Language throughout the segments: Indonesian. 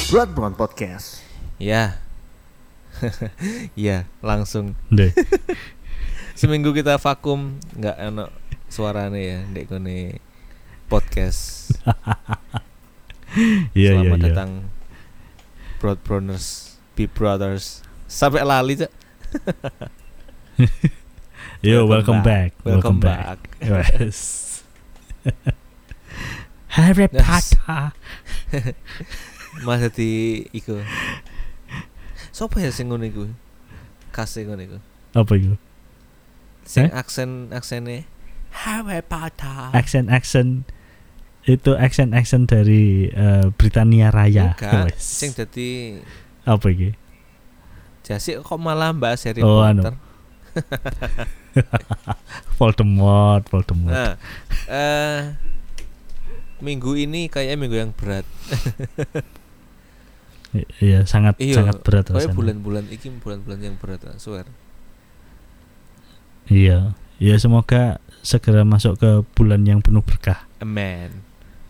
Broadband Podcast. Ya. Ya, langsung. Deh. Seminggu kita vakum, nggak enak suarane ya, ndek kene podcast. Iya. Selamat datang Broadbrothers, Big Brothers. Sampai lali, Cak. Yo, welcome back. Welcome back. Yes. Harry Potter. Mas dadi iku. Sopo ya sing ngono iku? Kase ngono iku. Apa itu? Sing aksene Harry Potter. Aksen itu aksen dari Britania Raya. Enggak, Wes. sing dadi Apa iki? Jasik kok malah bahas Harry Oh, Potter. Voldemort. Nah, minggu ini kayaknya minggu yang berat. Iya, sangat berat rasanya. rasanya. Bulan-bulan iki bulan-bulan yang berat, I swear. Iya, ya semoga segera masuk ke bulan yang penuh berkah. Amen.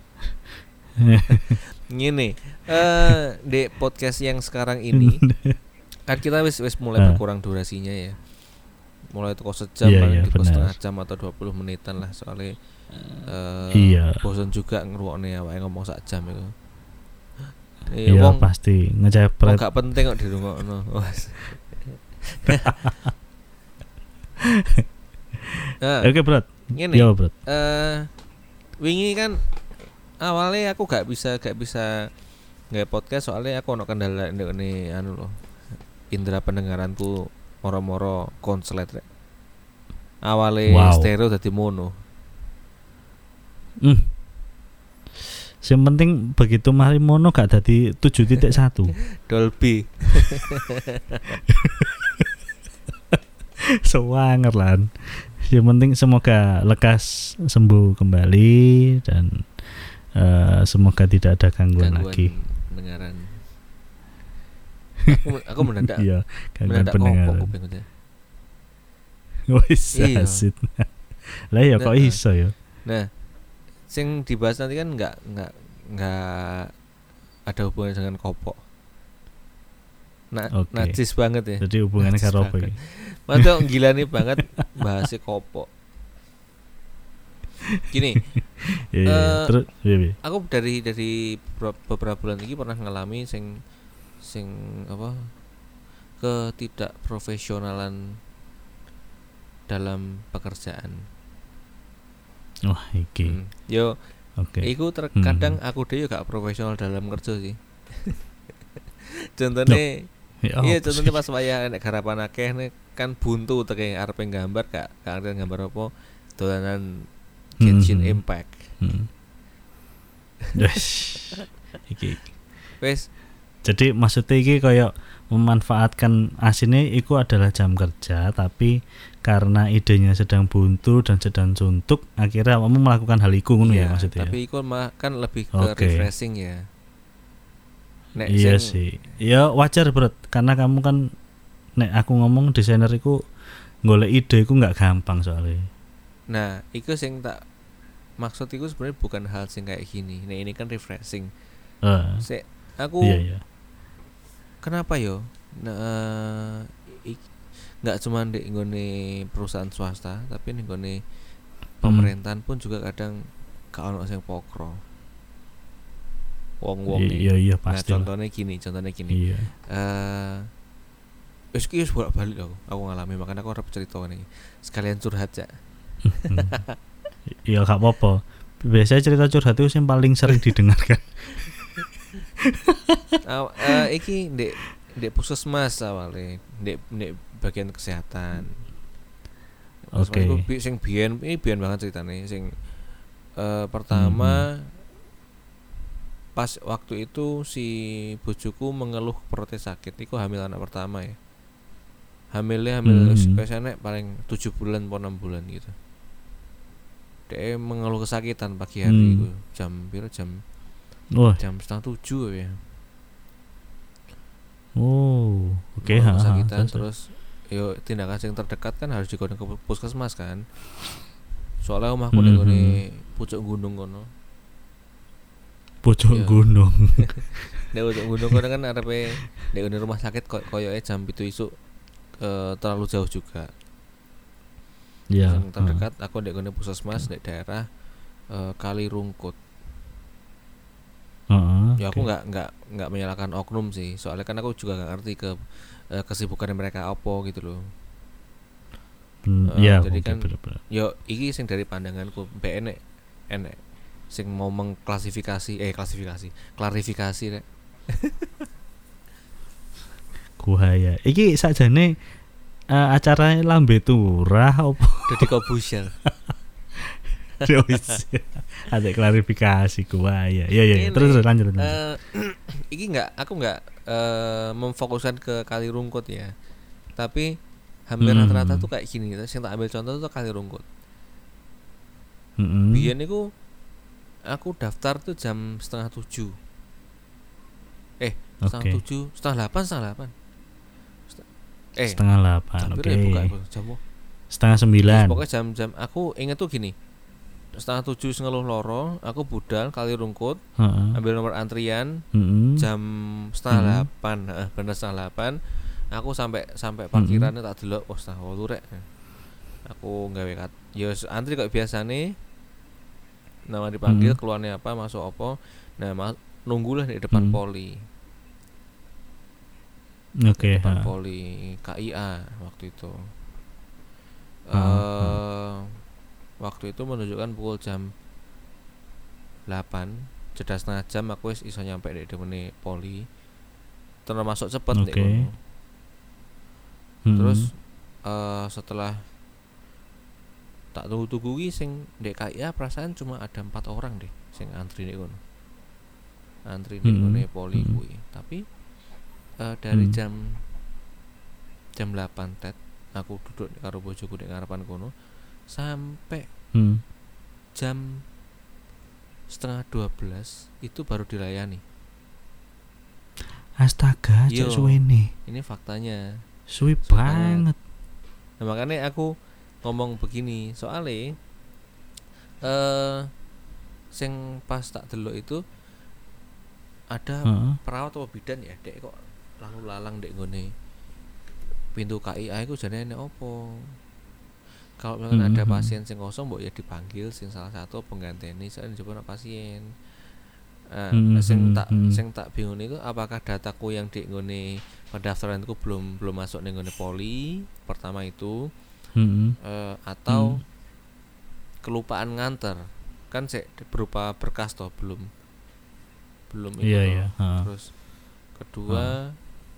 Ngene, di podcast yang sekarang ini kan kita wis mulai berkurang durasinya ya. Mulai toko sejam, Iya, toko benar. setengah jam atau 20 menitan lah soalnya Iya. bosan juga ngrungokne awake ngomong sak jam itu. Iya, Wong pasti ngecepret. gak penting kok dirungokno. Nah, Oke, berat. ngene. Iya, berat. Wingi kan awalnya aku gak bisa nggak podcast soalnya aku ono kendala ini anu loh. Indera pendengaranku moro-moro konslet rek. Awalnya stereo dadi mono. Yang penting begitu mari mono gak dadi 7.1. Dolby. Sewanger lan. Yang penting semoga lekas sembuh kembali dan semoga tidak ada gangguan lagi. Pendengaran. Aku mendadak. Iya, gangguan mendadak pendengaran. Kopok kuping aja. Wis asit. Lah ya kok iso ya. Nah, sing dibahas nanti kan nggak ada hubungannya dengan kopok. Najis banget ya. Jadi hubungannya karo apa iki? Mantap gila nih banget bahasnya kopok. Gini, terus aku dari beberapa bulan ini pernah ngalami sing apa ketidakprofesionalan dalam pekerjaan. Wah, iki. Yo, oke. Iku terkadang aku dhewe gak profesional dalam kerja sih. Contohnya, contohnya pas wayah nek garapan akeh nek kan buntu teke arepe nggambar gak ngerti gambar apa dolanan Genshin Impact. Iki. Wes. Jadi maksudnya iki kayak memanfaatkan asine iku adalah jam kerja tapi karena idenya sedang buntu dan sedang suntuk akhirnya kamu melakukan hal itu ngono ya maksudnya. Tapi iku kan lebih ke refreshing ya. Nek iya sih. Ya wajar berat karena kamu kan nek aku ngomong desainer iku golek ide iku enggak gampang soalnya. Nah, iku sing tak maksud iku sebenarnya bukan hal sing kayak gini. Nah, ini kan refreshing. Aku Iya. Kenapa yo? Nah, nggak cuma di nggone perusahaan swasta, tapi di nggone pemerintahan pun juga kadang gak ono sing pokro. Wong-wong iya pasti. Nah, contohnya gini. Iya. Wis bolak-balik aku ngalami, makanya aku harus cerita nih. Sekalian curhat ya. Iya gak apa-apa. Biasanya cerita curhat itu yang paling sering didengarkan. Iki ndek puskesmas awalnya, ndek bagian kesehatan. Oke. Sing biyen banget ceritane sing pertama pas waktu itu si bojoku mengeluh perutnya sakit. Iku hamil anak pertama ya. Hamilnya biasanya paling 7 bulan atau 6 bulan gitu. Dia mengeluh kesakitan pagi hari itu jam 6:30 ya. Oke. Kesakitan terus yo tindakan yang terdekat kan harus digodong ke puskesmas kan. Soalnya omahku ning pucuk gunung kono. pojok gunung. Nek pojok gunung kan arepe nek rumah sakit koyoke jam 7 isuk terlalu jauh juga. Ya. Yang terdekat aku nek gone puskesmas nek daerah Kali Rungkut. Ya aku nggak menyalahkan oknum sih, soalnya kan aku juga nggak ngerti kesibukan mereka apa gitu loh. Ya, jadi kan bener. yo iki sing dari pandanganku enek sing mau klarifikasi rek. Kuhaya. Iki sakjane acara lambe turah opo? Dadi Kobusher. Ada klarifikasi kuhaya. Ya. Terus lanjut. Iki aku nggak memfokuskan ke Kali Rungkut ya. Tapi hampir rata-rata tuh kayak gini. Yang tak ambil contoh tuh Kali Rungkut. Biyen niku aku daftar tuh jam 6:30. Setengah 8. Setengah 8. Oke. Jam 8:30. Pokoknya jam aku inget tuh gini. 6:30 ngeluh loro, aku budal Kali Rungkut, ambil nomor antrian, jam 7:30, bener 7:30, aku sampai parkirannya tak delok, wah 7:30 rek. Aku nggawe antri kayak biasane, nama dipanggil, keluarnya apa, masuk apa, nah nunggulah di depan poli. Oke. Depan poli KIA waktu itu. Waktu itu menunjukkan pukul jam 8, jeda setengah jam aku wis iso nyampe di demene poli. Termasuk cepet nek ngono. Terus setelah tak tunggu-tunggu ki sing ndek KIA perasaan cuma ada 4 orang deh sing antri nek ngono. Antri nek ngene poli kuwi. Tapi dari jam 8 tet aku duduk karo bojoku nek ngarepan kono sampai jam 11:30 itu baru dilayani. Astaga, cek suwene. Ini faktanya. Suwi banget. Nah, makanya aku ngomong begini, soalnya sing pas tak delok itu ada perawat atau bidan ya, dek kok lalu lalang dek ngene pintu KIA iku jane nek opo. Kalau misalkan ada pasien sing kosong mbok ya dipanggil sing salah satu pengganteni soalnya njupuk pasien. Sing tak bingung itu apakah dataku yang di ngene pendaftaranku belum masuk ning ngene poli pertama itu atau kelupaan nganter kan berupa berkas toh belum itu. Iya. Terus kedua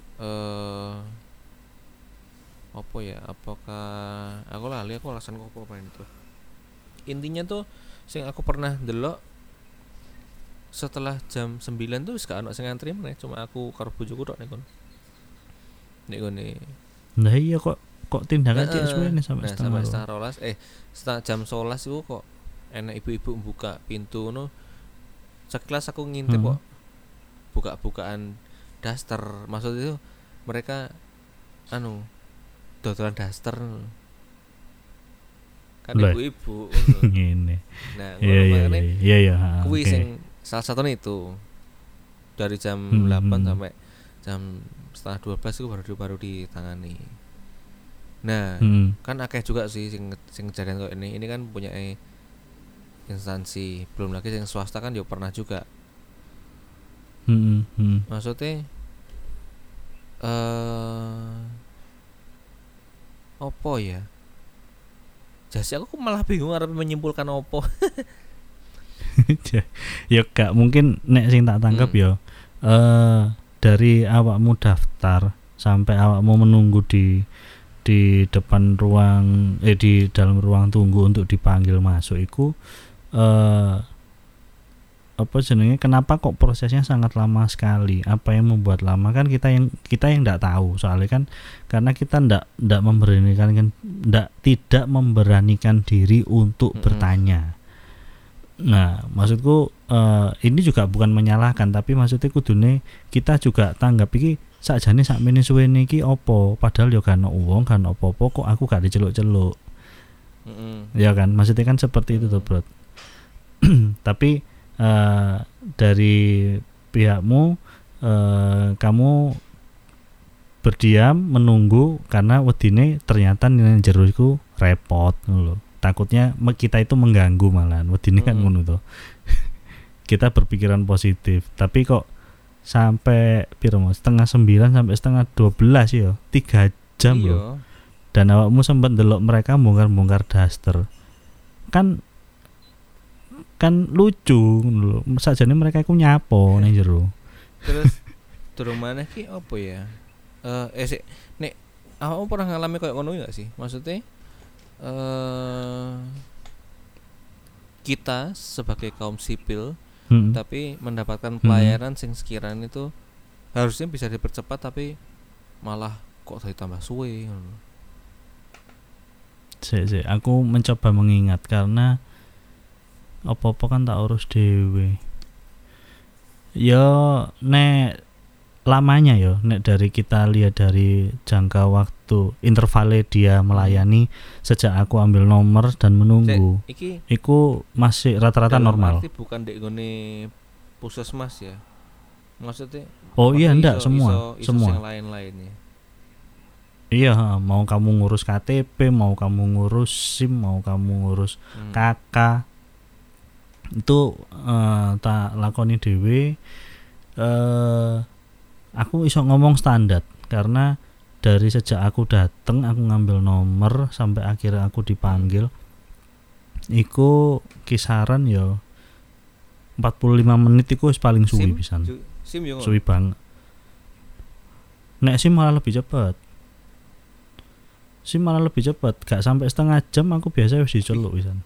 apa ya, apakah aku lali aku alasan kok apa itu. Intinya tuh sing aku pernah delok setelah jam 9 tuh wis gak ono sing ngantri meneh, cuma aku karo bojoku tok nek kono. Nah iya kok tindakan cek suwene sampai setengah 12 setengah jam 11 itu kok enak ibu-ibu buka pintu ngono. Sekelas aku ngintip kok buka-bukaan daster, maksud itu mereka dodolan daster kan ibu-ibu ngene. Nah, iya. Kuwi sing salah satunya itu dari jam 8 sampai jam setengah 12 itu baru ditangani. Nah, kan akeh juga sih sing kejadian kayak ini kan punya instansi, belum lagi yang swasta kan juga pernah juga. Maksudnya opo ya? Jasi aku malah bingung arep menyimpulkan opo. Ya gak mungkin nek sing tak tangkap ya dari awakmu daftar sampai awakmu menunggu di depan ruang di dalam ruang tunggu untuk dipanggil masuk iku apa jenenge, kenapa kok prosesnya sangat lama sekali? Apa yang membuat lama? Kan kita yang enggak tahu, soalnya kan karena kita tidak memberanikan diri untuk bertanya. Nah, maksudku ini juga bukan menyalahkan, tapi maksudnya kudune kita juga tanggap iki sakjane sakmene suwene iki opo, padahal yo kan wong kan opo-opo kok aku gak diceluk-celuk. Ya kan, maksudnya kan seperti itu tuh, Bro. Tapi dari pihakmu kamu berdiam menunggu karena wedine ternyata nang jero iku repot ngono lho. Takutnya kita itu mengganggu malahan. Wedine kan ngono to. Kita berpikiran positif, tapi kok sampai piro Mas? Setengah 9 sampai setengah 12 ya. 3 jam loh. Dan awakmu sempat ndelok mereka bongkar-bongkar daster. Kan lucu lho. Sakjane mereka iku nyapo ning jero. Terus durung maneh ki opo ya? Sik nek awakmu pernah ngalami koyo ngono enggak sih? Maksudnya kita sebagai kaum sipil tapi mendapatkan pelayanan sing sekiranya itu harusnya bisa dipercepat tapi malah kok ditambah suwe ngono. Sik, aku mencoba mengingat karena apa-apa kan tak urus dhewe. Ya nek lamanya ya nek dari kita lihat dari jangka waktu intervalnya dia melayani sejak aku ambil nomor dan menunggu iku masih rata-rata normal. Berarti bukan dek gone puskesmas ya maksudnya? Oh iya ndak semua yang lain-lainnya. Iya, mau kamu ngurus KTP, mau kamu ngurus SIM, mau kamu ngurus KK itu tak lakoni dhewe. Aku iso ngomong standar karena dari sejak aku dateng aku ngambil nomor sampai akhirnya aku dipanggil iku kisaran ya 45 menit iku paling suwi pisan. SIM yo suwi banget. Nek SIM malah lebih cepat. Gak sampai setengah jam aku biasa wis diceluk pisan.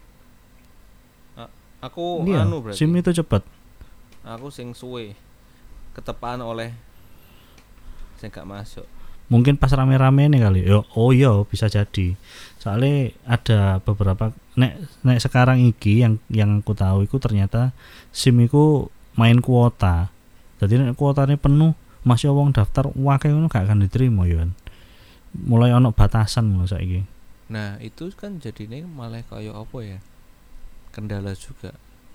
Aku iya, berarti SIM itu cepat. Aku sing suwe ketepaan oleh sing gak masuk. Mungkin pas rame-rame nih kali. Oh iya bisa jadi. Soalnya ada beberapa nek sekarang iki yang aku tahu itu ternyata SIM iku main kuota. Jadi nek kuotanya penuh masih wong daftar wae ngono gak akan diterima ya. Mulai ono batasan ngono saiki. Nah, itu kan jadine malah kaya apa ya? Kendala juga.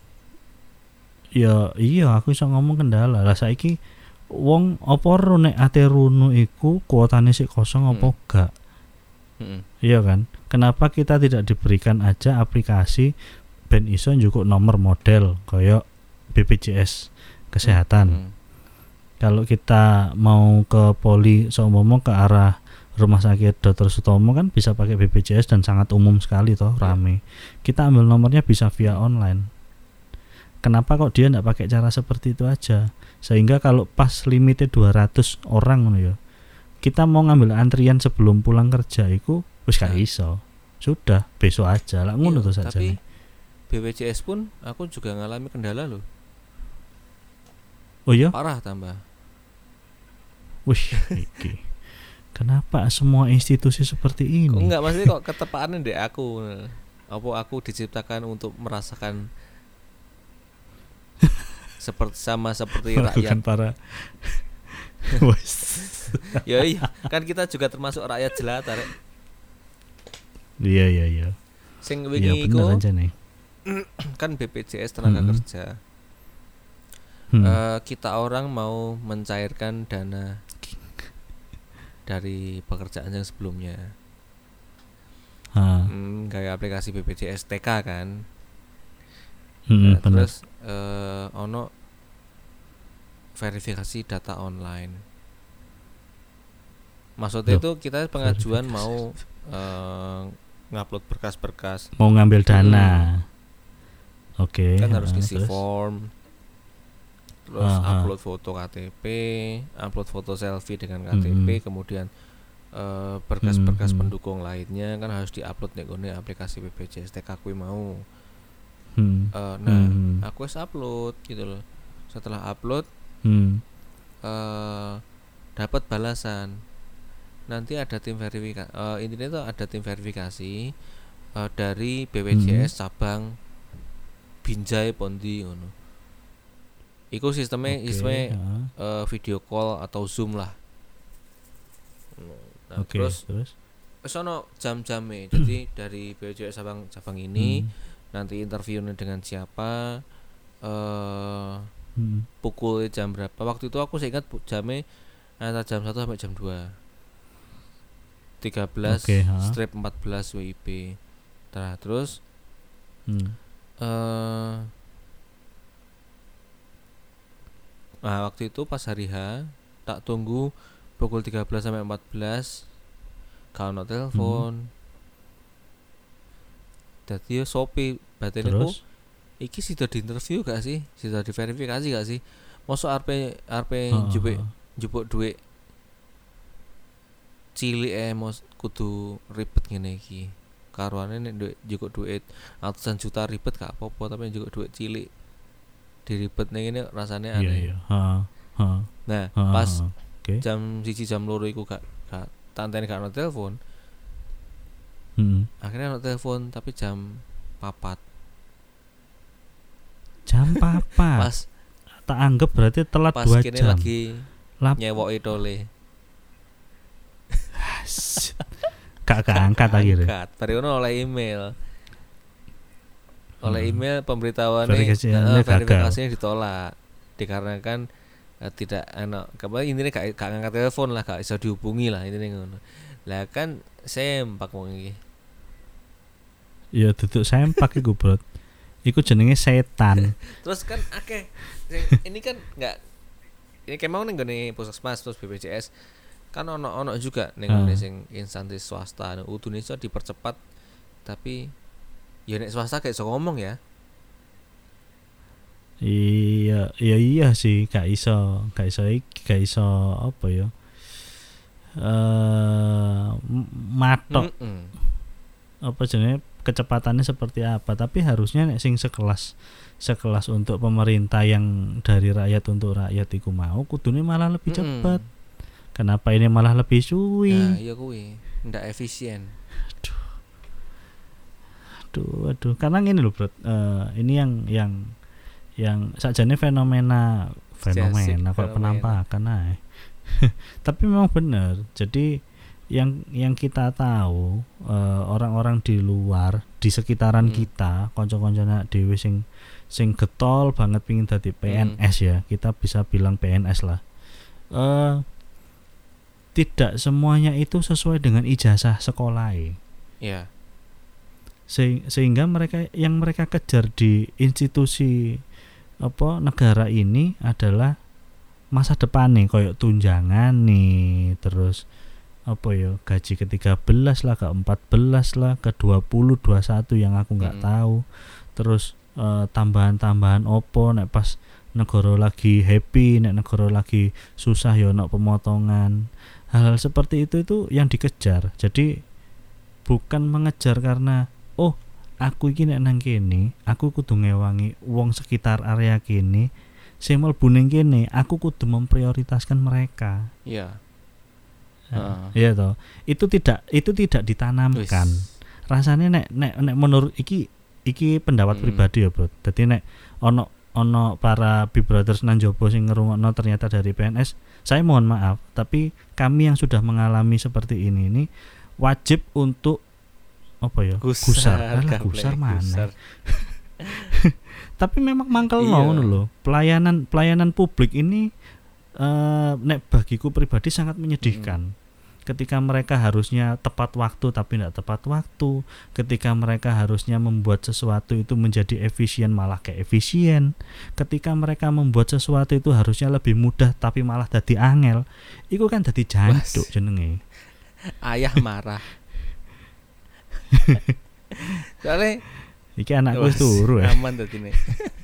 Ya iya aku iso ngomong kendala. Lah saiki wong apa ro nek ate runu iku kuotane sik kosong apa gak? Iya kan? Kenapa kita tidak diberikan aja aplikasi ben iso njukuk nomor model kaya BPJS kesehatan. Kalau kita mau ke poli seumpama ke arah Rumah Sakit Dr. Sutomo kan bisa pakai BPJS dan sangat umum sekali toh, rame. Kita ambil nomornya bisa via online. Kenapa kok dia enggak pakai cara seperti itu aja? Sehingga kalau pas limitnya 200 orang ya. Kita mau ngambil antrian sebelum pulang kerja itu wis gak iso. Sudah, besok aja lah ngono to saja. Tapi BPJS pun aku juga ngalami kendala loh. Oh iya? Parah tambah. Wih, iki. Kenapa semua institusi seperti ini? Kok enggak, maksudnya kok ketepaannya ndek aku. Apa aku diciptakan untuk merasakan seperti rakyat. Bukan para. Ya iya, kan kita juga termasuk rakyat jelata, Rek. Iya. Sing wingi iku kan BPJS tenaga kerja. Kita orang mau mencairkan dana dari pekerjaan yang sebelumnya. Kayak aplikasi BPJS TK kan. Terus ono verifikasi data online. Maksudnya itu kita pengajuan mau ngupload berkas-berkas. Mau ngambil dana. Oke. Kan harus isi form. Terus upload foto KTP, upload foto selfie dengan KTP, kemudian berkas-berkas pendukung lainnya kan harus diupload nek ngene aplikasi BPJS TK kuwi mau. Aku wis upload gitu loh. Setelah upload dapat balasan. Nanti ada tim verifikasi. Intinya itu ada tim verifikasi dari BPJS cabang Binjai Pondi ngono. Iku sistemnya video call atau Zoom lah. Nah, terus sono jam-jame. Jadi dari BPJS cabang ini nanti interviewnya dengan siapa, pukul jam berapa. Waktu itu aku ingat jamnya antara jam 1 sampai jam 2. 13 strip 14 WIB. Nah, terus nah waktu itu pas hari H tak tunggu pukul 13 sampai 14 gak ono telepon. Dadi yo sopi batene ku iki sida di interview gak sih? Sida diverifikasi gak sih? Mosok arep njupuk duit cilik mos kudu ribet ngene iki. Karuane nek duit njupuk duit ratusan juta ribet gak apa-apa, tapi njupuk duit cilik diribet ning ngene rasane aneh. Nah, pas jam 1 jam 2 iku gak tantene gak ono telepon. Akhirnya ono telepon tapi jam 4. Jam 4. Pas tak anggap berarti telat 2 jam. Pas kene lagi nyewoki tole. Gak keangkat akhirnya. Angkat. Bari ono oleh email. Oleh email pemberitahuan verifikasinya ditolak. Dikarenakan tidak enak. Kemarin intinya gak ngangkat telepon lah, gak bisa dihubungi lah intinya ngono. Lah kan sempak wong iki. Ya duduk sempak iku, Bro. Iku jenenge setan. Terus kan akeh. Ini kan enggak ini kayak mau ning gone Puskesmas terus BPJS kan ono juga ning gone sing instansi swasta. Udune iso dipercepat tapi ya nek swasta kayak iso ngomong ya. Iya sih, gak iso apa ya? Matok. Apa jenenge kecepatannya seperti apa, tapi harusnya nek sing sekelas untuk pemerintah yang dari rakyat untuk rakyat iku mau kudune malah lebih cepat. Kenapa ini malah lebih suwi? Nah, iya kuwi, ndak efisien. Aduh. Karena ini loh, Bro. Ini yang sakjane fenomena kok penampakan ae. Tapi memang benar. Jadi yang kita tahu orang-orang di luar di sekitaran kita kanca-kancane dhewe sing getol banget pengin dadi PNS ya, kita bisa bilang PNS lah. Tidak semuanya itu sesuai dengan ijazah sekolah. Iya. Sehingga mereka kejar di institusi negara ini adalah masa depan nih, kayak tunjangan nih, terus gaji ke-13 lah, ke-14 lah, ke-20, 21 yang aku nggak tahu. Terus tambahan-tambahan nek pas negara lagi happy, nek negara lagi susah ya ono pemotongan. Hal-hal seperti itu yang dikejar. Jadi bukan mengejar karena aku iki nek nang kene, aku kudu ngewangi wong sekitar area kene, sing mlebu ning kene, aku kudu memprioritaskan mereka. Iya. Iya toh. Itu tidak ditanamkan. Rasanya nek menurut iki pendapat pribadi ya, Bro. Dadi nek ono para Big Brothers nan jopo sing ngrungokno ternyata dari PNS, saya mohon maaf, tapi kami yang sudah mengalami seperti ini wajib untuk gusar mana. Tapi memang mangkel ngono lho. Pelayanan publik ini nek bagiku pribadi sangat menyedihkan. Ketika mereka harusnya tepat waktu tapi tidak tepat waktu, ketika mereka harusnya membuat sesuatu itu menjadi efisien malah kayak efisien, ketika mereka membuat sesuatu itu harusnya lebih mudah tapi malah dadi angel, iku kan dadi jancuk jenenge. Ayah marah. Soalnya iki anakku wis turu ya. Aman dadine.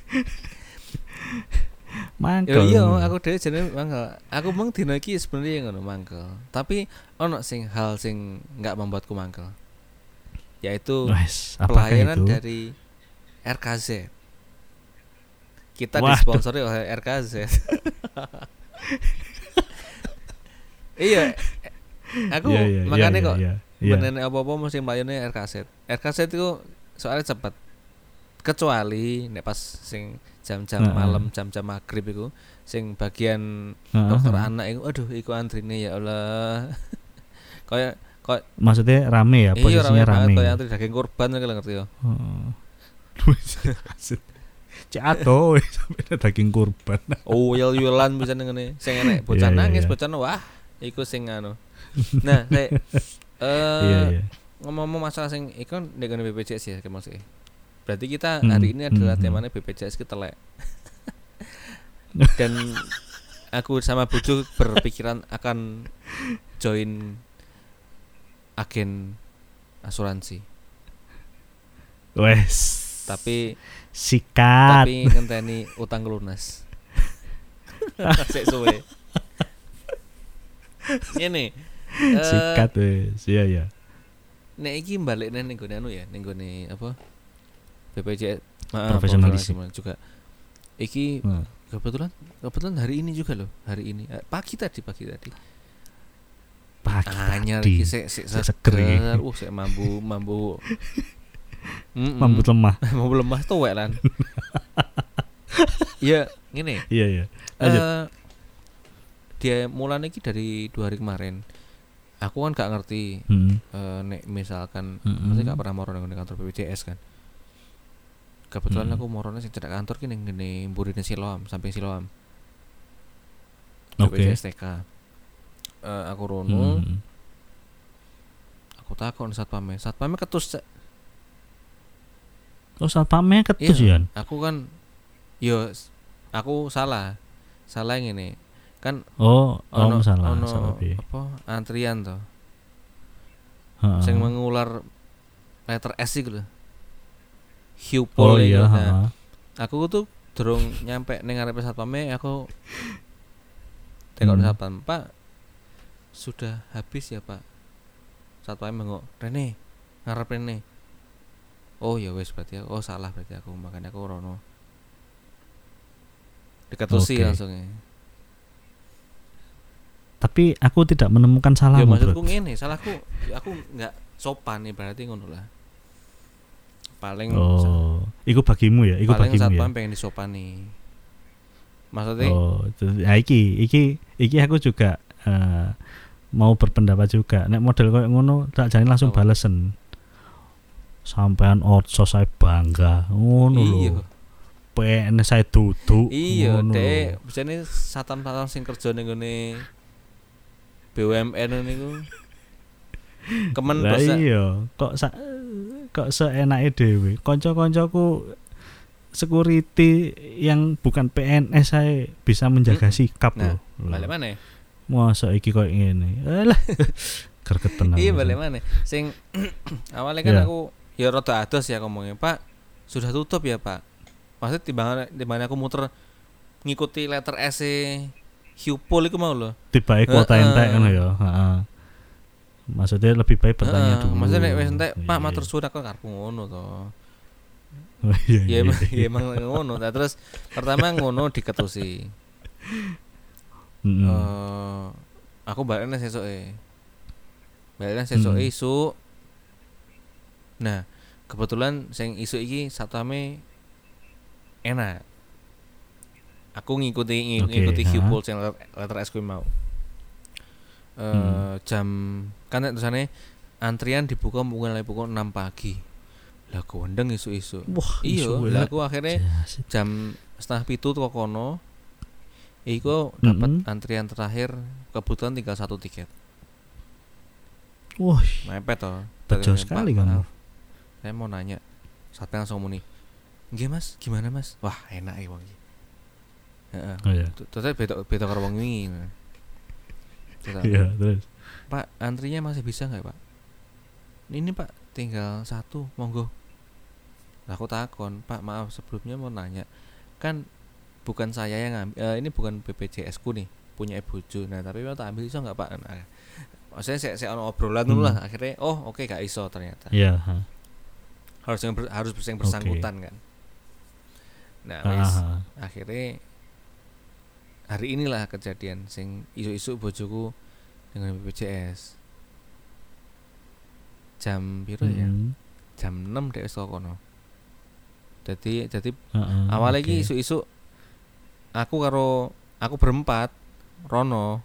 Mangkel. Iya, aku dhewe jenenge mangkel. Aku mung dina iki sebenarnya ngono mangkel. Tapi ono hal sing enggak membuatku mangkel. Yaitu pelayanan dari RKZ. Kita disponsori oleh RKZ. Iya. Aku makanya kok bener apa-apa mesti mlayune RKZ. RKZ itu soalnya cepat. Kecuali nek pas sing jam-jam malam, jam-jam maghrib iku sing bagian dokter anak iku aduh iku antrine ya Allah. Kayak maksudnya rame ya, posisinya rame. Iya, kayak antri daging kurban kalau ngerti ya. Cek ado sampe daging kurban. Oh, yel-yelan bisa ngene. Sing enek bocah nangis, bocah wah, iku sing anu. Nah, Iya. ngomong masalah sing iku nek ngene BPJS ya maksudnya. Berarti kita hari ini adalah temanya BPJS kita lek. Dan aku sama Bojo berpikiran akan join agen asuransi. Wes. Tapi sikat. Tapi ngenteni utang lunas. Sik suwe. Ngene. Sikat wes. Iya. Nek iki balikne ning gone anu ya, ning gone apa? BPJS profesionalisme juga. Iki kebetulan hari ini juga loh, hari ini. Pagi tadi. Anyar iki sik seger. Sik mambu. Mambu lemah. Mambu lemah tuwek lan. Ya, ngene. Iya. Dia mulane iki dari 2 hari kemarin. Aku kan gak ngerti nek misalkan mesti gak pernah moro nang kantor BPJS kan. Kebetulan aku morone sing cedak kantor ki ning ngene mburine Siloam, samping Siloam. BPJS TK. Aku rono. Aku takon satpame ketus. Oh, satpame ketus ya. Aku kan aku salah ngene. Kan salah apa antrian to. Sing mengular letter S iku lho. Hiupol iya. Aku tuh durung nyampe ning ngarepe satpame, aku tekok satpam, Pak. Sudah habis ya, Pak. Satpame mengok, Rene, ngarep Rene. Oh ya wis berarti salah berarti aku, makanya aku rono. Diketusi langsungnya. Tapi aku tidak menemukan salahmu. Ya maksudku ngene, salahku aku enggak sopan nih berarti ngono lah. Paling iku bagimu ya, iku paling bagimu ya. Paling satpam pengen disopani. Maksudnya iki aku juga mau berpendapat juga. Nek model koyo ngono tak jane langsung balesen. Sampean otso saya bangga. Ngono lho. PN saya duduk. Iya, Dek. Bisane satpam sing kerja ning ngene BUMN niku. Kemen bos. Iya, kok seenake dhewe. Kanca-kancaku security yang bukan PNS saya bisa menjaga sikap loh. Balik maneh. Masa iki koyo ngene. Alah. Gergeten aku. Iya, balik maneh. Sing awalnya kan aku ya rada ados ya ngomongnya, Pak. Sudah tutup ya, Pak. Maksudnya dimana aku muter ngikuti letter S Hiupol iku mau lho. Tibae kuota entek ngono ya, Maksudnya lebih baik bertanya dulu. Maksudnya nek wis entek, Pak matur suwun aku karepku ngono to. Iya emang ngono. Nah, terus pertama ngono diketusi. Aku baliknya sesoke. Isu. Nah, kebetulan sing isu iki satpame enak. Aku ngikuti Hiupol sing letter S kuwi mau. Jam kan tulisane antrian dibuka mulai pukul 6 pagi. Lah kondeng isu-isu. Iya, lah aku akhirnya jam 6:30 teko kono. Iku dapat antrian terakhir, kebetulan tinggal 1 tiket. Wah, mepet toh. Bejo sekali kan. Saya mau nanya. Satpam langsung muni. Nggih Mas, gimana Mas? Wah, enak ya wong iki. Heeh. Terus beda karo wong wingi. Iya, terus. Pak, antrinya masih bisa enggak, Pak? Ini Pak, tinggal 1, monggo. Aku takon, Pak, maaf sebelumnya mau nanya. Kan bukan saya yang ngambil, ini bukan BPJS ku nih, punya Bojo. Nah, tapi mau tak ambil iso enggak, Pak? Nah, maksudnya saya ono obrolan dulu lah. Akhirnya, oke, gak iso ternyata. Iya, Harus bersangkutan kan. Nah, akhirnya hari inilah kejadian sing isu-isu bojoku dengan BPJS. Jam piro ya? Jam 6 dek wis kono. Jadi awal lagi isu-isu aku berempat rono.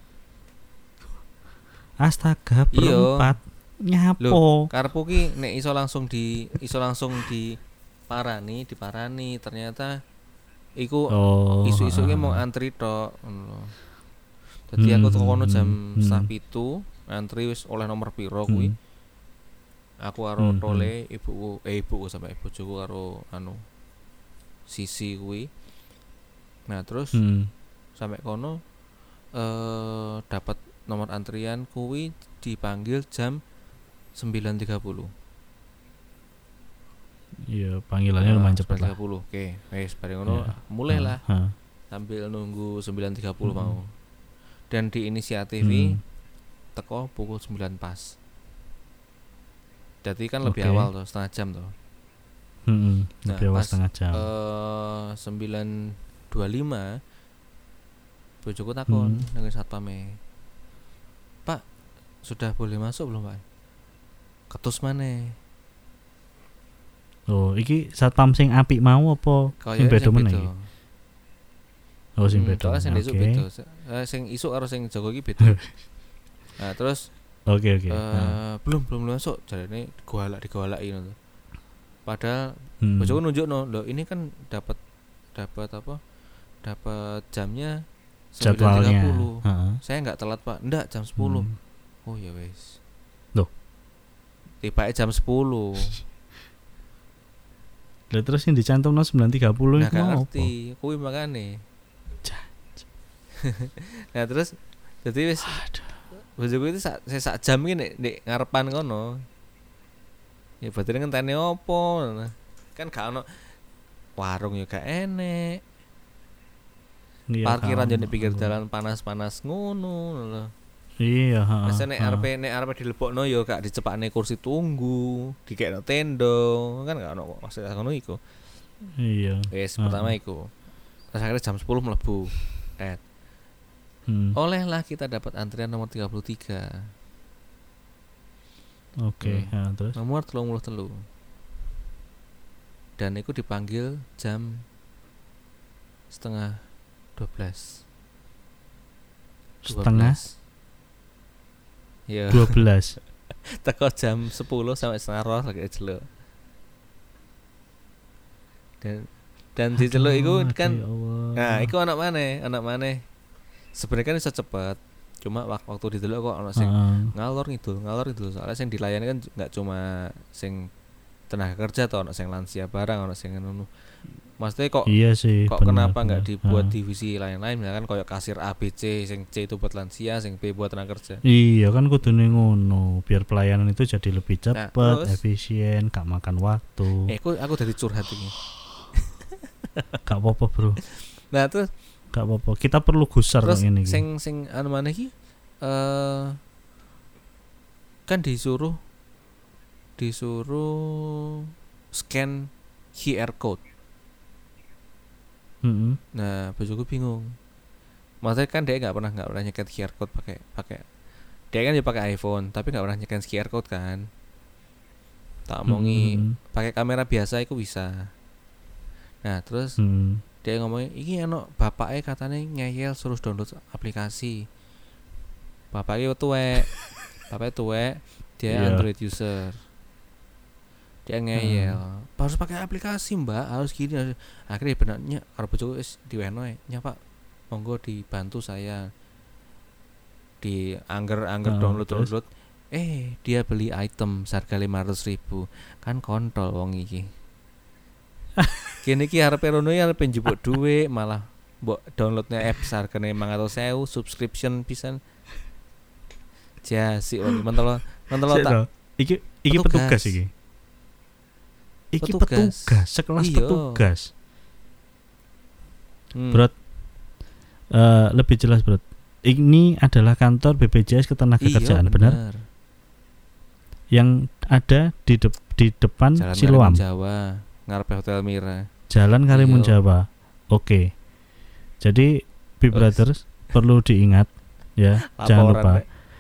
Astaga, berempat. Nyapo? Karepku ki nek iso langsung diparani ternyata Iku Oh. isu-isu ki mau antri tok ngono lho. Dadi aku teko kono jam 7:30, antri wis oleh nomor piro kuwi. Aku karo tole ibuku sampe bojoku karo Sisi kuwi. Nah, terus sampai kono dapat nomor antrian kuwi dipanggil jam 9.30. Iya, panggilannya lumayan cepet lah. 9.30. Oke, wis bareng ngono mulai lah. Sambil nunggu 9.30 mau. Dan di inisiatifi teko pukul 9 pas. Jadi kan lebih awal tuh, setengah jam tuh. Lebih awal setengah jam. 9.25 bojoku takon nang satpame. Pak, sudah boleh masuk belum, Pak? Ketus maneh. Oh, iki satpam sing apik mau apa sing beda meneh iki? Oh, sing beda. Sing isuk beda. Sing isuk karo sing jaga iki beda. Nah, terus Oke. Belum masuk jarene digolaki ngono. Padahal bojoku nunjukno, lho ini kan dapat apa? Dapat jamnya 9.30. Saya enggak telat, Pak. Enggak, jam 10. Oh ya wis. Loh. Tibake jam 10. Lah terus yang dicantumno 9.30 nah, iku mau apa? Ngerti, kuwi makane. Nah, terus dadi wis bojoku itu sak jam iki nek ngarepan kono. Ya berarti ngenteni opo? Kan gak ono warung ya gak enek. Iya, parkiran jadi pinggir jalan panas-panas ngono lho. Iya, heeh. Masa nek arep dilebokno ya gak dicepakne kursi tunggu, dikekno tendo, kan gak ono maksud ngono iku. Iya. Wis pertama iku. Terus akhirnya jam 10 mlebu. Olehlah kita dapat antrian nomor 33. Oke, terus nomor 33. Dan itu dipanggil jam setengah 12. Setengah? Ya. 12. Teko jam 10 sampai setengah 12 lagi jelek. Dan di jelek itu kan nah, iku anak maneh. Sebenarnya kan bisa cepat. Cuma waktu di delok kok ana sing ngalor ngidul. Soalnya sing dilayani kan enggak cuma sing tenaga kerja atau ana sing lansia barang, ana sing ngono. Maksudnya kok iya sih, kok kenapa enggak dibuat divisi lain-lain misalkan kayak kasir A B C, sing C itu buat lansia, sing B buat tenaga kerja. Iya kan kudune ngono, biar pelayanan itu jadi lebih cepat, efisien, gak makan waktu. Aku dari curhat ini. Gak apa-apa, Bro. Nah, terus gak apa-apa. Kita perlu gusar kok ngene iki. Sing anu maneh iki kan disuruh scan QR code. Nah, bojoku bingung. Maksudnya kan dia nggak pernah nyekan QR code pakai. Dia kan dia pakai iPhone, tapi nggak pernah nyekan QR code kan. Tak omongi pakai kamera biasa itu bisa. Nah, terus dia ngomongin, iki ono bapaknya katanya ngeyel suruh download aplikasi. Bapaknya tuwek. Dia Android user. Dia ngeyel, harus pakai aplikasi mbak, harus gini harus. Akhirnya benarnya karo bojoku wis diweno nya Pak, monggo dibantu saya di angger download. Dia beli item seharga 500.000 kan kontol wong iki. Kene iki arepe rono ya arepe njupuk dhuwit malah mbok downloadnya app hargane 500.000 subscription pisan. Jasi wong mentolo tak. Iki petugas iki. Iki petugas, sekelas petugas. Bro, lebih jelas bro. Ini adalah kantor BPJS Ketenagakerjaan, benar? Yang ada di depan Jalan Siloam. Karimun Jawa, ngarepe Hotel Mira. Jalan Karimun Jawa. Oke. Jadi Brothers perlu diingat ya, jangan lupa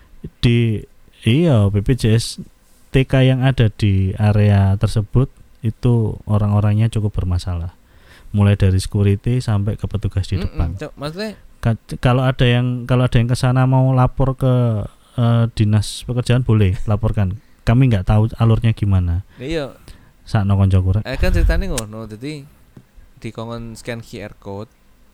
BPJS TK yang ada di area tersebut itu orang-orangnya cukup bermasalah, mulai dari security sampai ke petugas di depan. Maksudnya kalau ada yang ke sana mau lapor ke dinas pekerjaan boleh laporkan. Kami nggak tahu alurnya gimana. Iya. Sakno koncoku rek. Kan ceritane ngono, jadi dikongkon scan QR code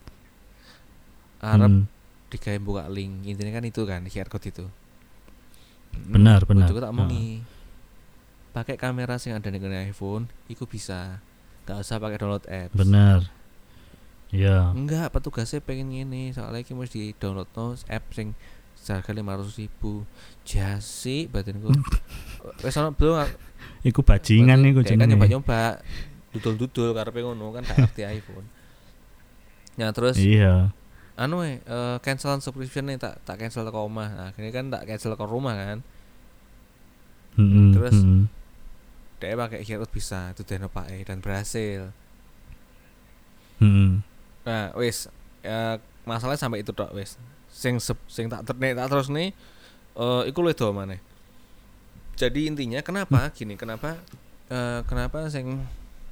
arep digawe buka link. Intinya kan itu kan QR code itu. Benar. Bojoku tak omongi. Pakai kamera sing ada ning iPhone iku bisa. Gak usah pakai download apps. Benar. Ya. Enggak, petugasnya pengen ngene, soalnya iki mesti di-download app sing seharga 500.000. Jasi batinku. Wis ono belum? Iku bajingan iku jenenge. Kan nyoba dudul-dudul karepe ngono kan gak ngerti iPhone. Nah, terus Iya. cancelan subscription nih tak cancel ke rumah. Nah, akhirnya kan tak cancel ke rumah kan. Terus dia pakai QR code bisa itu dan berhasil. Nah, wis masalahnya sampai itu tok wis. Sing tak terus nih iku luwih do maneh. Jadi intinya kenapa sing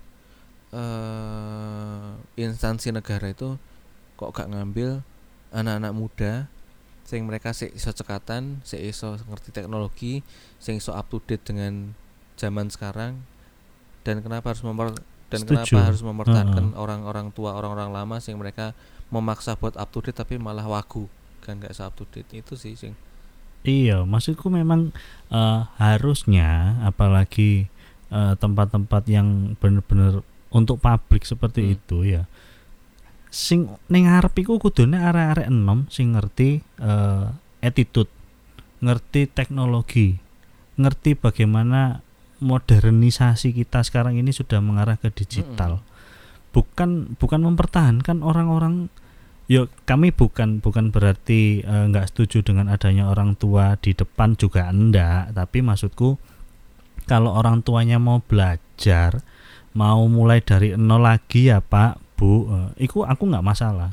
instansi negara itu kok gak ngambil anak-anak muda sing mereka sik iso cekatan, sik iso ngerti teknologi, sing iso up to date dengan zaman sekarang, dan kenapa harus mempertahankan orang-orang tua, orang-orang lama sing mereka memaksa buat up to date tapi malah wagu kan gak iso up to date. Itu sih sing iya, maksudku memang harusnya apalagi tempat-tempat yang benar-benar untuk publik seperti itu ya. Sing ning ngarep iku kudune arek-arek enom sing ngerti attitude, ngerti teknologi, ngerti bagaimana modernisasi kita sekarang ini sudah mengarah ke digital. Bukan mempertahankan orang-orang. Yo, kami bukan berarti enggak setuju dengan adanya orang tua di depan juga enggak, tapi maksudku kalau orang tuanya mau belajar, mau mulai dari nol lagi ya Pak, Bu, iku aku nggak masalah.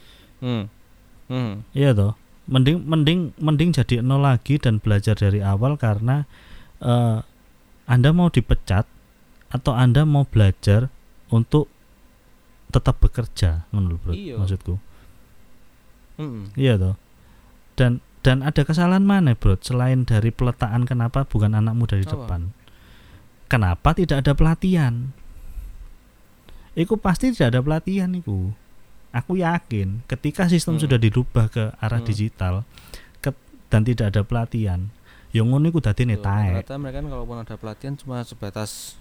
Iya toh, mending jadi nol lagi dan belajar dari awal karena Anda mau dipecat atau Anda mau belajar untuk tetap bekerja, menurut maksudku. Iya toh. Dan ada kesalahan mana, Bro? Selain dari peletaan, kenapa bukan anak muda di depan? Kenapa tidak ada pelatihan? Iku pasti tidak ada pelatihan iku. Aku yakin ketika sistem sudah dirubah ke arah digital dan tidak ada pelatihan, yang ngono iku dadine taek. Ternyata mereka kan kalaupun ada pelatihan cuma sebatas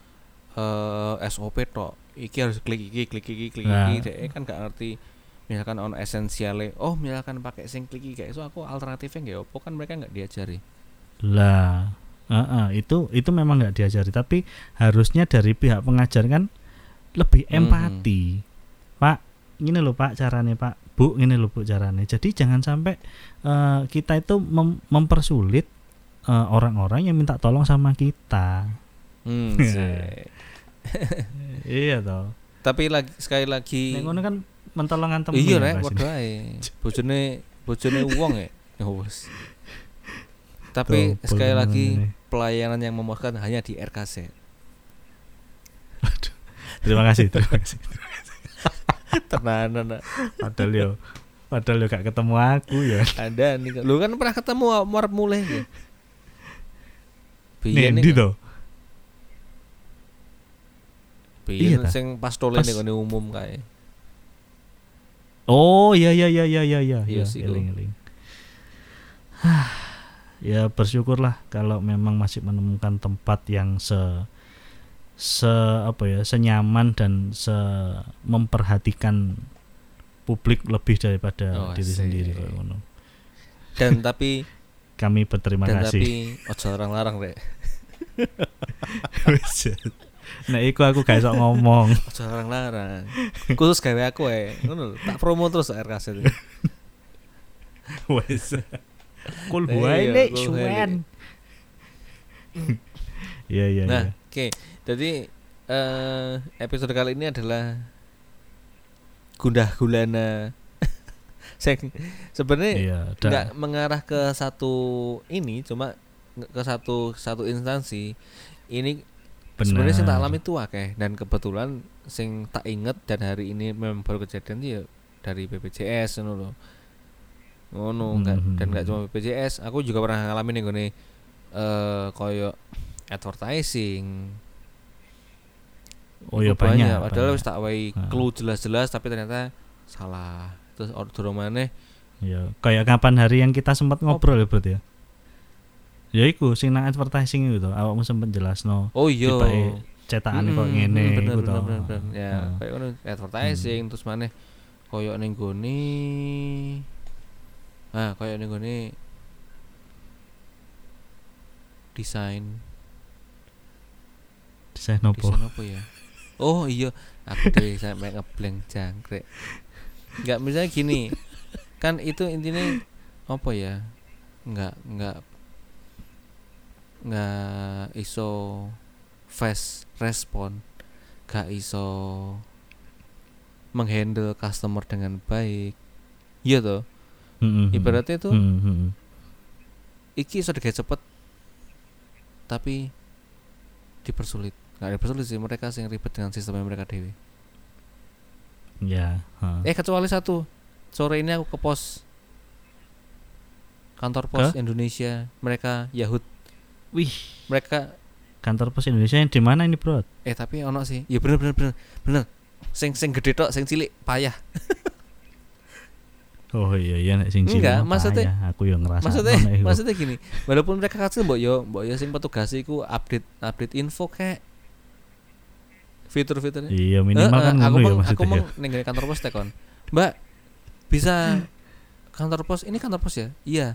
SOP tok. Iki harus klik iki. Dek kan gak ngerti misalkan on esensiale. Oh, misalkan pakai sing klik iki kayak itu aku alternatifnya nggak opo kan mereka nggak diajari. Lah, itu memang nggak diajari, tapi harusnya dari pihak pengajar kan lebih empati. Pak, gini loh Pak caranya, Pak, Bu, gini loh Bu caranya. Jadi jangan sampai kita itu mempersulit orang-orang yang minta tolong sama kita. Iya toh. Tapi sekali lagi nek ngono kan mentolongan temen. Iya rek, padha ae. Bojone wong ya. Wes. Tapi tuh, sekali lagi pelayanan yang memuaskan hanya di RKZ. Terima kasih. Tenanan. Padahal yo gak ketemu aku ya. Ada nih. Lu kan pernah ketemu marep mulai ya. Biyen ndi to? Biyen sing pas tole ning umum kae. Oh iya. Eling. Ya bersyukurlah kalau memang masih menemukan tempat yang senyaman dan memperhatikan publik lebih daripada diri sendiri kayak ngono. Dan tapi kami berterima kasih. Tapi ojo larang-larang rek. Nah, aku gak iso ngomong. Ojo larang-larang. Khusus gawe aku ngono tak promo terus RKZ. Wes. Kul wae nek suwen. Iya. Nah, oke. Jadi episode kali ini adalah gundah gulana. Sebenarnya enggak mengarah ke satu ini, cuma ke satu instansi. Ini sebenarnya sing tak alami itu akeh dan kebetulan sing tak inget dan hari ini memang baru kejadian ya dari BPJS ngono lho. Ngono dan enggak cuma BPJS, aku juga pernah ngalamin ning gone koyo advertising Oh ya banyak. Padahal wis tak wae clue jelas-jelas tapi ternyata salah. Terus order maneh. Ya, kayak kapan hari yang kita sempat ngobrol ya, Bro ya. Ya iku sing nang advertising itu to, awakmu sempat jelasno. Oh iya. Tibake cetakane kok ngene iku to. Bener. Ya, kayak ngono advertising terus maneh koyo ning gone. Koyo ning gone desain apa ya? Oh iya, aku dhewe sampe ngeblank jangkrik. Enggak misalnya gini. Kan itu intinya apa ya? Enggak iso fast respon, enggak iso menghandle customer dengan baik. Iya toh? Ibaratnya itu iki iso digawe cepet tapi dipersulit. Enggak dipersulit sih, mereka sing ribet dengan sistemnya mereka dewe. Ya, kecuali satu. Sore ini aku ke pos kantor pos Indonesia, mereka Yahud. Wih, mereka kantor pos Indonesia yang di mana ini, Bro? Tapi ono sih. Ya bener. Sing gede tok, sing cilik payah. Oh iya nek sing cilik. Enggak, maksudnya aku yang ngerasa. Maksudnya gini, walaupun mereka kecil mbok yo sing petugas iku update info kayak fitur-fiturnya. Iya, minimal kan ngono ya maksudnya. Aku mau ning kantor pos tekon. Mbak, bisa kantor pos, ini kantor pos ya? Iya.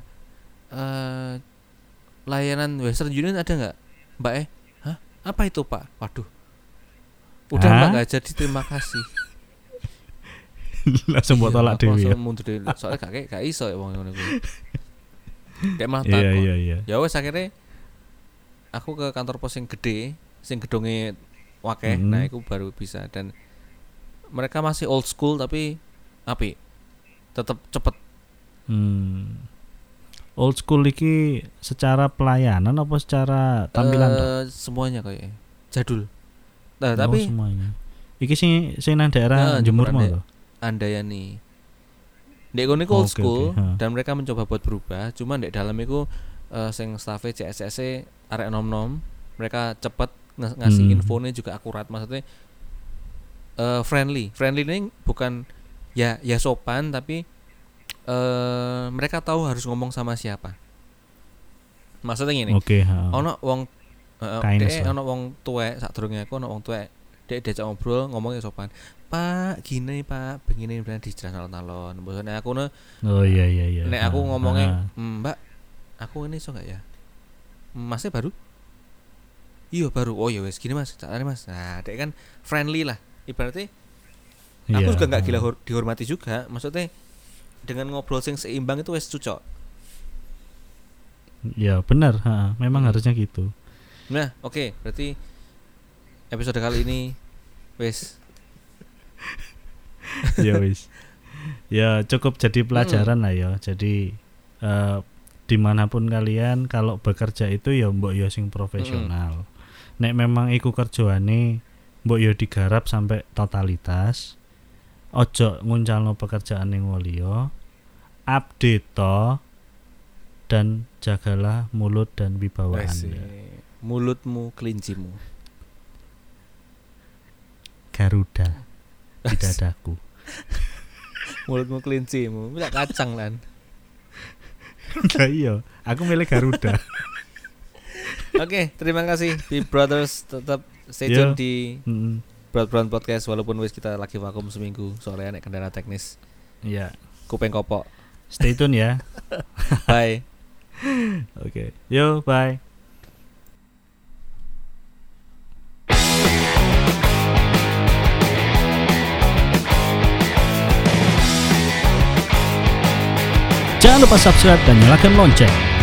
Layanan Western Union ada nggak? Mbak hah? Apa itu Pak? Waduh. Udah Mbak nggak jadi, terima kasih. Langsung buat tolak dewi. Langsung mundur dewi. Soalnya gak iso ya wong ngono kuwi. Kayak malah takut. Iya. Ya wes akhirnya aku ke kantor pos yang gede, sing gedonge wakeh. Nah, itu baru bisa. Dan mereka masih old school tapi apik. Tetap cepet. Old school iki secara pelayanan apa secara tampilan? Semuanya kayaknya jadul. Nah, tapi semuanya. Iki sing nang daerah Jemur mau to. Andayani. Ndek kono old school dan mereka mencoba buat berubah, cuma ndek dalam iku sing staff CSS arek nom-nom, mereka cepet ngasih infonya juga akurat, maksudnya friendly. Friendly ini bukan ya sopan tapi mereka tahu harus ngomong sama siapa. Maksudnya gini. Ono wong ono wong tuwek sakdurunge aku ono wong tuwek. Dek diajak ngobrol ngomongnya sopan. Pak, gini Pak, begini benar dijelaskan alon-alon. Maksudnya aku Oh iya. Nek aku ngomongnya, Mbak, aku ini iso enggak ya? Masnya baru? Iya baru. Oh ya wes gini Mas, cari Mas. Nah, dek kan friendly lah. Ibaratnya aku juga enggak gila dihormati juga. Maksudnya dengan ngobrol sing seimbang itu wes cocok. Ya benar, memang harusnya gitu. Nah, oke, berarti episode kali ini wes ya wes. Ya cukup jadi pelajaran lah ya. Jadi dimanapun kalian kalau bekerja itu ya mbok yo sing profesional. Nek memang iku kerjaane mbok yo digarap sampai totalitas. Ojo nguncalno pekerjaan ning liya. Update to dan jagalah mulut dan wibawaannya. Mulutmu kelincimu. Garuda di dadaku. Mulutmu kelincimu, minta kacang lan. Enggak iya, aku milih Garuda. Oke, terima kasih Big Brothers, tetap stay tune di Brown Podcast walaupun wis kita lagi vakum seminggu soalnya nek kendala teknis. Iya. Kuping kopok. Stay tune ya. Bye. Oke. Yo, bye. Jangan lupa subscribe dan nyalakan lonceng